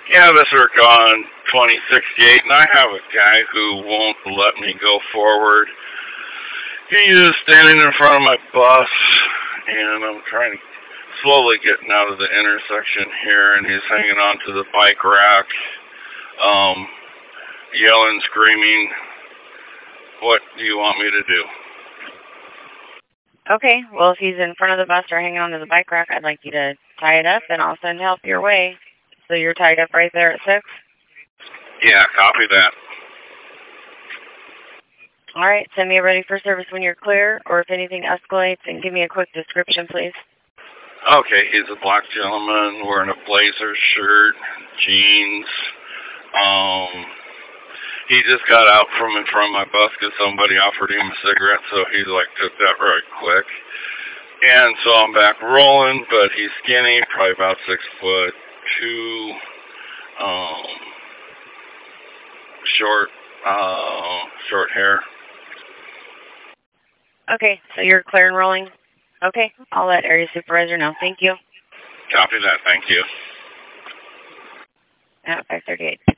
Yeah, this is on 2068, and I have a guy who won't let me go forward. He is standing in front of my bus, and I'm trying to slowly getting out of the intersection here, and he's hanging on to the bike rack, yelling, screaming. What do you want me to do? Okay, well, if he's in front of the bus or hanging onto the bike rack, I'd like you to tie it up, and I'll send help your way. So you're tied up right there at 6? Yeah, copy that. All right, send me a ready for service when you're clear, or if anything escalates, and give me a quick description, please. Okay, he's a black gentleman wearing a blazer shirt, jeans. He just got out from in front of my bus because somebody offered him a cigarette, so he took that very quick. And so I'm back rolling, but he's skinny, probably about 6'2", short hair. Okay, so you're clear and rolling? Okay, I'll let area supervisor know. Thank you. Copy that, thank you. 538.